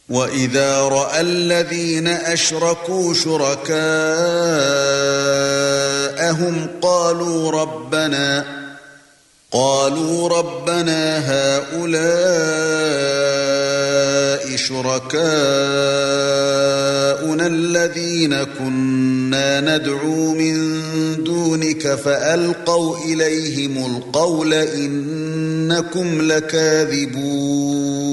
وَإِذَا رَأَى الَّذِينَ أَشْرَكُوا شُرَكَاءَهُمْ قَالُوا رَبَّنَا هَؤُلَاءِ شُرَكَاؤُنَا الَّذِينَ كُنَّا نَدْعُو مِن دُونِكَ فَأَلْقَوْا إِلَيْهِمُ الْقَوْلَ إِنَّكُمْ لَكَاذِبُونَ